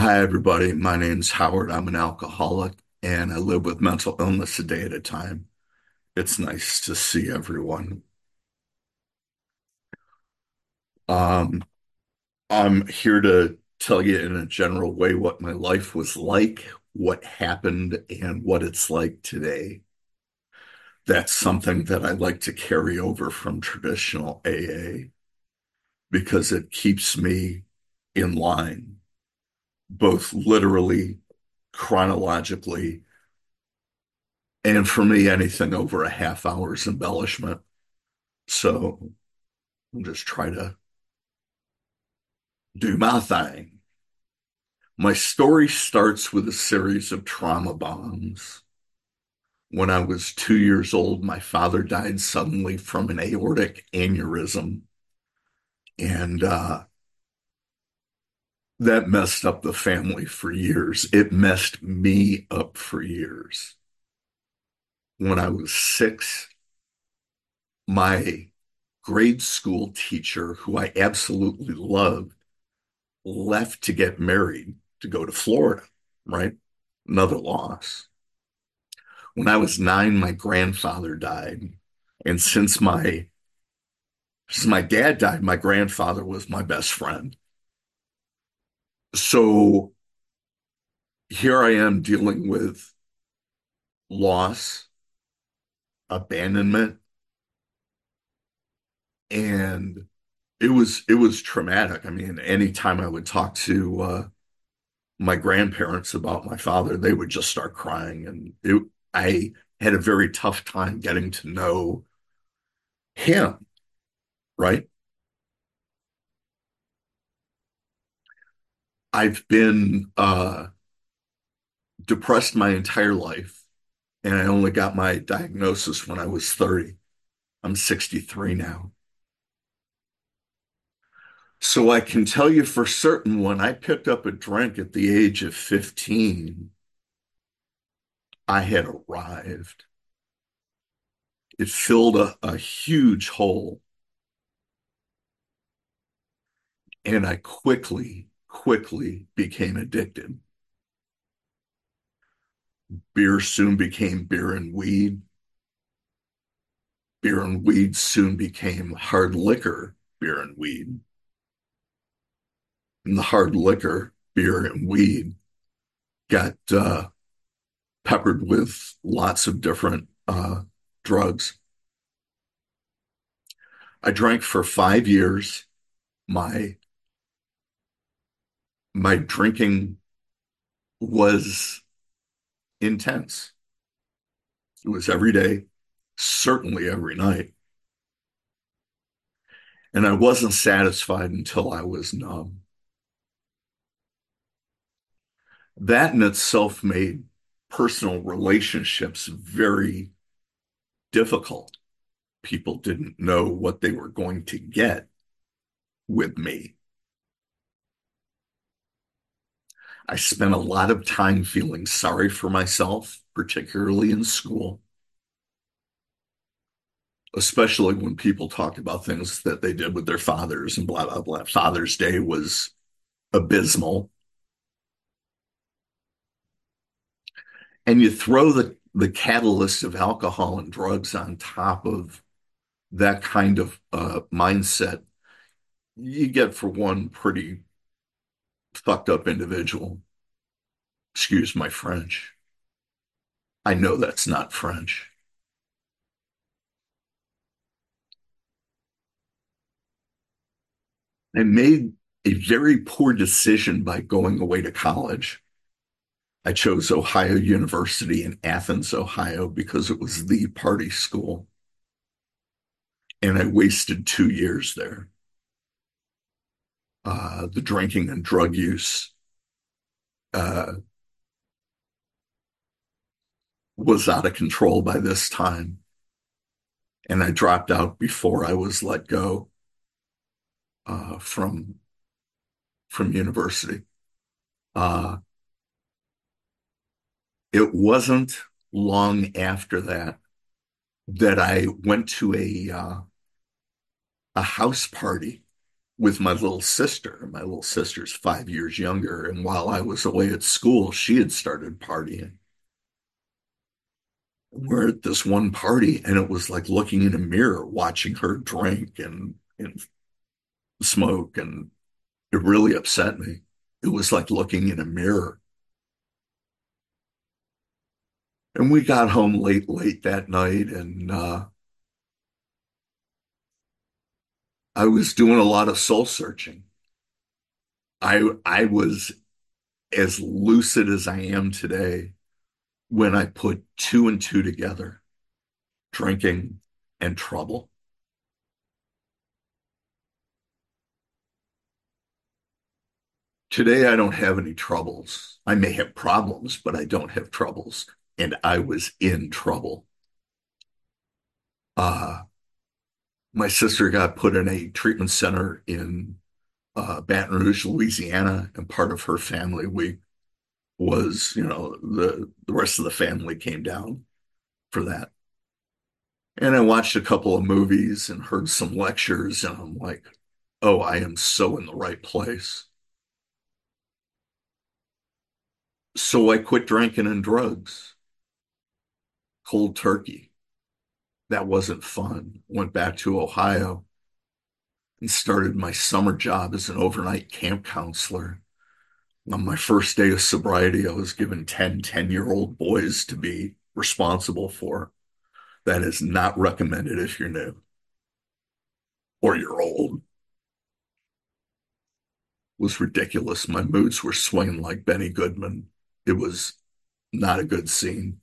Hi, everybody. My name's Howard. I'm an alcoholic and I live with mental illness a day at a time. It's nice to see everyone. Um, I'm here to tell you in a general way what my life was like, what happened, and what it's like today. That's something that I like to carry over from traditional AA because it keeps me in line, both literally, chronologically, and for me, anything over a half hour's embellishment. So I'll just try to do my thing. My story starts with a series of trauma bombs. When I was 2 years old, my father died suddenly from an aortic aneurysm, and that messed up the family for years. It messed me up for years. When I was 6, my grade school teacher, who I absolutely loved, left to get married to go to Florida, right? Another loss. When I was 9, my grandfather died. And since my dad died, my grandfather was my best friend. So here I am dealing with loss, abandonment, and it was traumatic. I mean, anytime I would talk to my grandparents about my father, they would just start crying, and I had a very tough time getting to know him, right? I've been depressed my entire life, and I only got my diagnosis when I was 30. I'm 63 now. So I can tell you for certain when I picked up a drink at the age of 15, I had arrived. It filled a huge hole, and I quickly became addicted. Beer soon became beer and weed. Beer and weed soon became hard liquor, beer and weed. And the hard liquor, beer and weed got peppered with lots of different drugs. I drank for 5 years. My my drinking was intense. It was every day, certainly every night. And I wasn't satisfied until I was numb. That in itself made personal relationships very difficult. People didn't know what they were going to get with me. I spent a lot of time feeling sorry for myself, particularly in school, especially when people talked about things that they did with their fathers and blah, blah, blah. Father's Day was abysmal. And you throw the catalyst of alcohol and drugs on top of that kind of mindset, you get for one pretty fucked up individual. Excuse my French. I know that's not French. I made a very poor decision by going away to college. I chose Ohio University in Athens, Ohio, because it was the party school, and I wasted 2 years there. The drinking and drug use uh, was out of control by this time, and I dropped out before I was let go uh, from from university. Uh, it wasn't long after that I went to a house party with my little sister. My little sister's 5 years younger, and while I was away at school, she had started partying. We're at this one party, and it was like looking in a mirror, watching her drink and smoke, and it really upset me. It was like looking in a mirror. And we got home late that night, and I was doing a lot of soul searching. I was as lucid as I am today when I put two and two together, drinking and trouble. Today, I don't have any troubles. I may have problems, but I don't have troubles. And I was in trouble. Uh, my sister got put in a treatment center in Baton Rouge, Louisiana, and part of her family week was, the rest of the family came down for that. And I watched a couple of movies and heard some lectures, and I'm like, oh, I am so in the right place. So I quit drinking and drugs, cold turkey. That wasn't fun. Went back to Ohio and started my summer job as an overnight camp counselor. On my first day of sobriety, I was given 10-year-old boys to be responsible for. That is not recommended if you're new or you're old. It was ridiculous. My moods were swinging like Benny Goodman. It was not a good scene.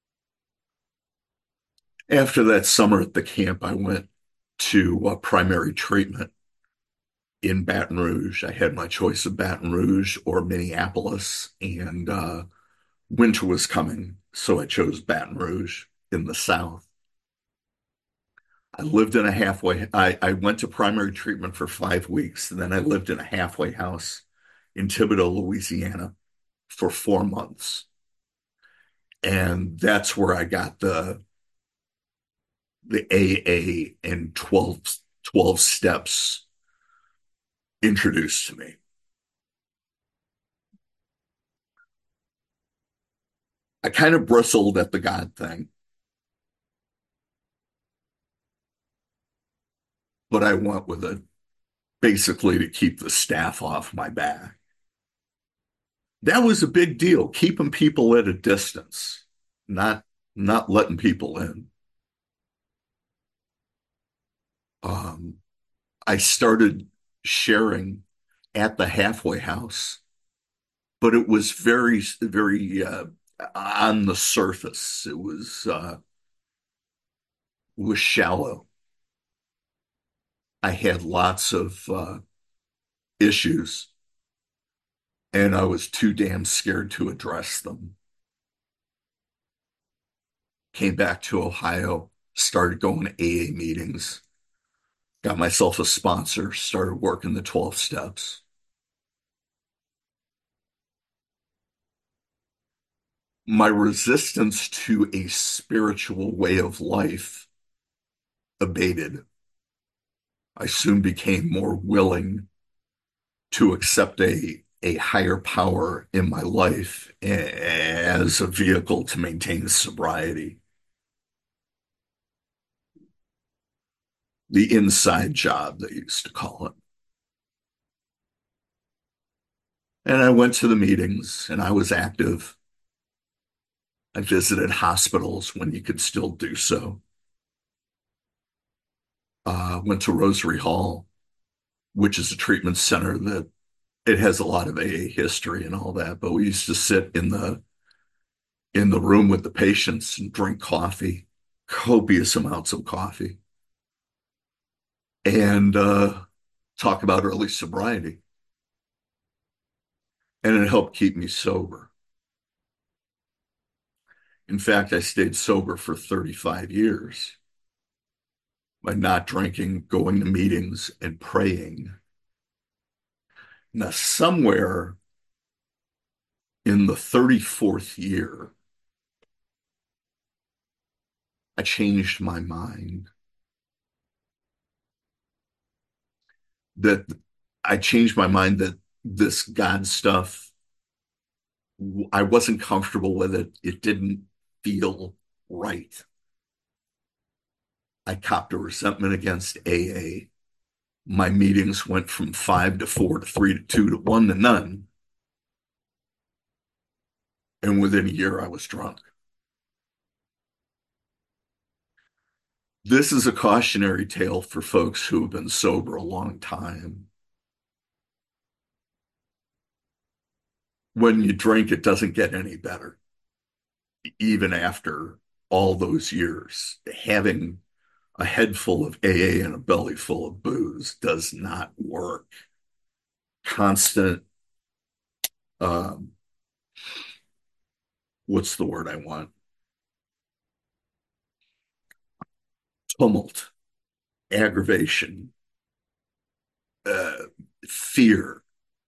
After that summer at the camp, I went to primary treatment in Baton Rouge. I had my choice of Baton Rouge or Minneapolis, and winter was coming, so I chose Baton Rouge in the South. I went to primary treatment for 5 weeks, and then I lived in a halfway house in Thibodaux, Louisiana for 4 months. And that's where I got the AA and 12 steps introduced to me. I kind of bristled at the God thing, but I went with it basically to keep the staff off my back. That was a big deal, keeping people at a distance, not not letting people in. Um, I started sharing at the halfway house, but it was very on the surface. It was shallow. I had lots of issues, and I was too damn scared to address them. Came back to Ohio, started going to AA meetings, got myself a sponsor, started working the 12 steps. My resistance to a spiritual way of life abated. I soon became more willing to accept a higher power in my life as a vehicle to maintain sobriety. The inside job, they used to call it. And I went to the meetings and I was active. I visited hospitals when you could still do so. Went to Rosary Hall, which is a treatment center that it has a lot of AA history and all that. But we used to sit in the room with the patients and drink coffee, copious amounts of coffee, and talk about early sobriety. And it helped keep me sober. In fact, I stayed sober for 35 years by not drinking, going to meetings, and praying. Now, somewhere in the 34th year, I changed my mind that I changed my mind that this God stuff, I wasn't comfortable with it. It didn't feel right. I copped a resentment against AA. My meetings went from 5 to 4 to 3 to 2 to 1 to none. And within a year, I was drunk. This is a cautionary tale for folks who have been sober a long time. When you drink, it doesn't get any better, even after all those years. Having a head full of AA and a belly full of booze does not work. Constant, um, what's the word I want? Tumult, aggravation, uh, fear.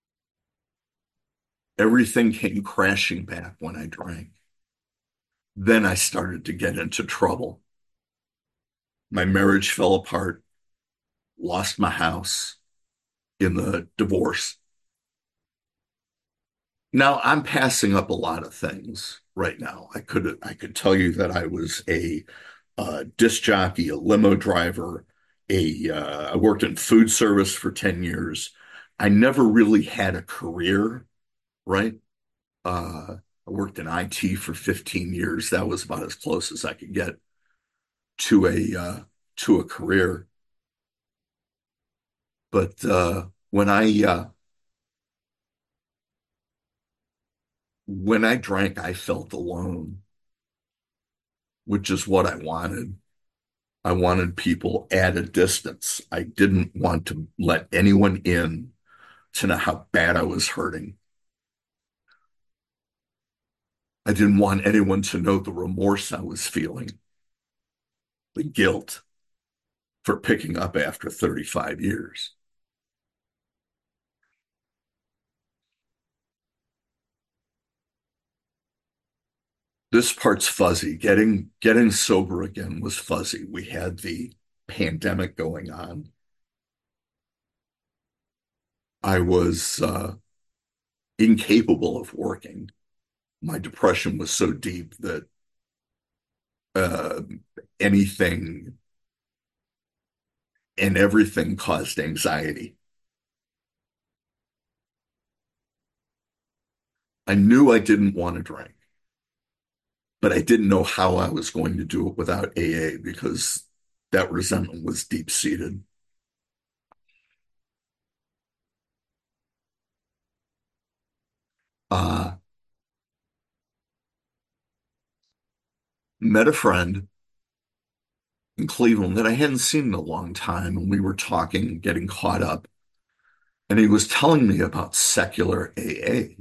Everything came crashing back when I drank. Then I started to get into trouble. My marriage fell apart, lost my house in the divorce. Now I'm passing up a lot of things right now. I could tell you that I was a disc jockey, a limo driver, I worked in food service for 10 years. I never really had a career, right? I worked in IT for 15 years. That was about as close as I could get to a career. But when I drank, I felt alone, which is what I wanted. I wanted people at a distance. I didn't want to let anyone in to know how bad I was hurting. I didn't want anyone to know the remorse I was feeling, the guilt for picking up after 35 years. This part's fuzzy. Getting sober again was fuzzy. We had the pandemic going on. I was incapable of working. My depression was so deep that uh, anything and everything caused anxiety. I knew I didn't want to drink, but I didn't know how I was going to do it without AA because that resentment was deep seated. Uh, Met a friend in Cleveland that I hadn't seen in a long time, and we were talking, getting caught up, and he was telling me about secular AA.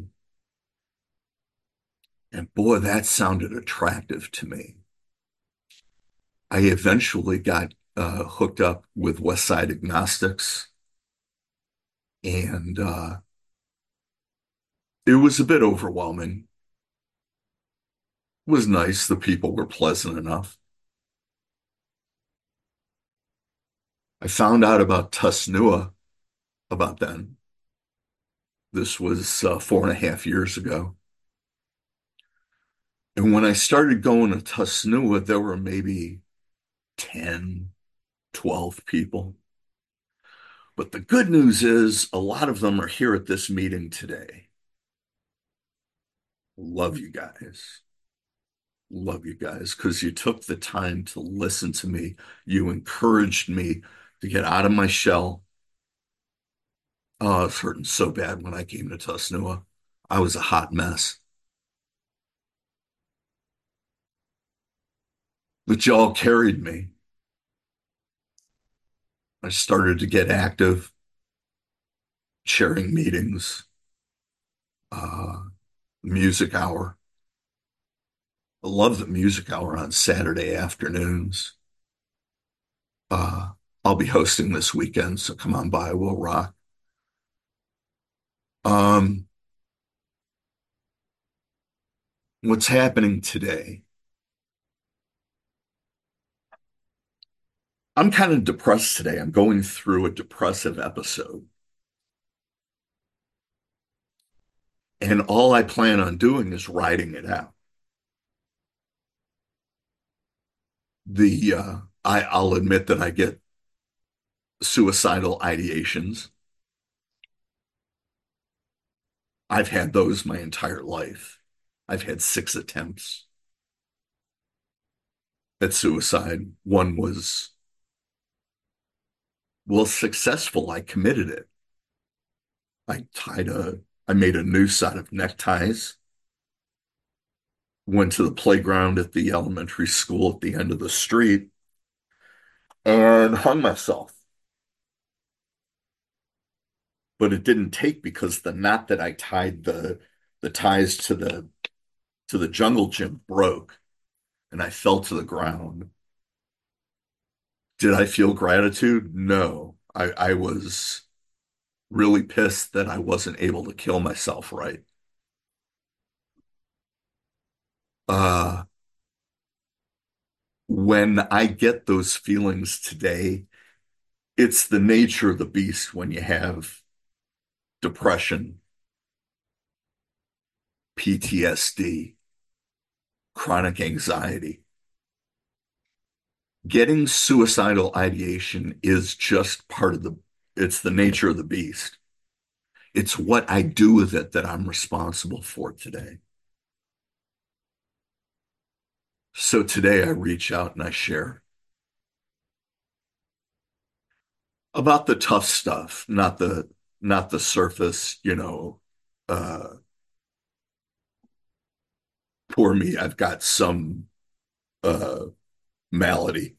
And boy, that sounded attractive to me. I eventually got hooked up with West Side Agnostics, and it was a bit overwhelming. It was nice. The people were pleasant enough. I found out about Tusnua about then. This was 4.5 years ago. And when I started going to Tusnua, there were maybe 10, 12 people. But the good news is a lot of them are here at this meeting today. Love you guys. Love you guys because you took the time to listen to me. You encouraged me to get out of my shell. Oh, I was hurting so bad when I came to Tusnua. I was a hot mess. But y'all carried me. I started to get active, sharing meetings, uh, music hour. I love the music hour on Saturday afternoons. Uh, I'll be hosting this weekend, so come on by. We'll rock. Um, what's happening today? I'm kind of depressed today. I'm going through a depressive episode. And all I plan on doing is riding it out. I'll admit that I get suicidal ideations. I've had those my entire life. I've had 6 attempts at suicide. One was, well, successful. I committed it. I made a noose out of neckties, went to the playground at the elementary school at the end of the street, and hung myself. But it didn't take because the knot that I tied the ties to the jungle gym broke and I fell to the ground. Did I feel gratitude? No. I was really pissed that I wasn't able to kill myself right. Uh, when I get those feelings today, it's the nature of the beast when you have depression, PTSD, chronic anxiety. Getting suicidal ideation is just part of it's the nature of the beast. It's what I do with it that I'm responsible for today. So today I reach out and I share about the tough stuff, not the surface, uh, poor me, I've got some uh malady.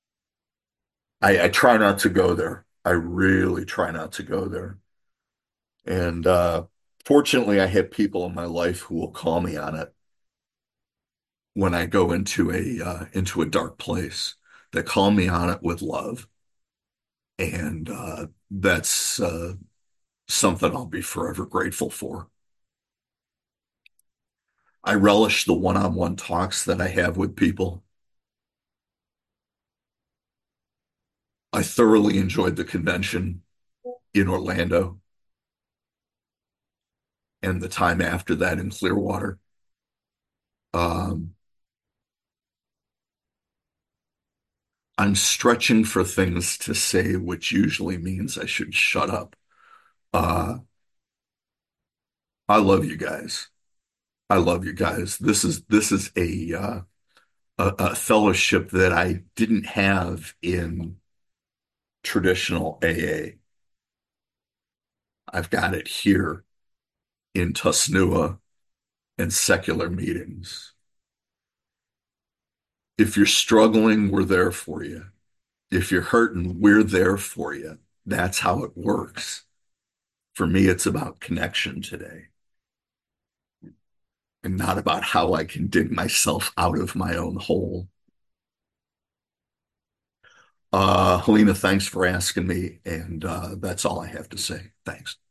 I try not to go there. I really try not to go there. And fortunately I have people in my life who will call me on it when I go into a dark place. They call me on it with love. And that's something I'll be forever grateful for. I relish the one-on-one talks that I have with people. I thoroughly enjoyed the convention in Orlando and the time after that in Clearwater. Um, I'm stretching for things to say, which usually means I should shut up. Uh, I love you guys. I love you guys. This is a fellowship that I didn't have in traditional AA. I've got it here in Tusnua and secular meetings. If you're struggling, we're there for you. If you're hurting, we're there for you. That's how it works. For me, it's about connection today and not about how I can dig myself out of my own hole. Helena, thanks for asking me, and that's all I have to say. Thanks.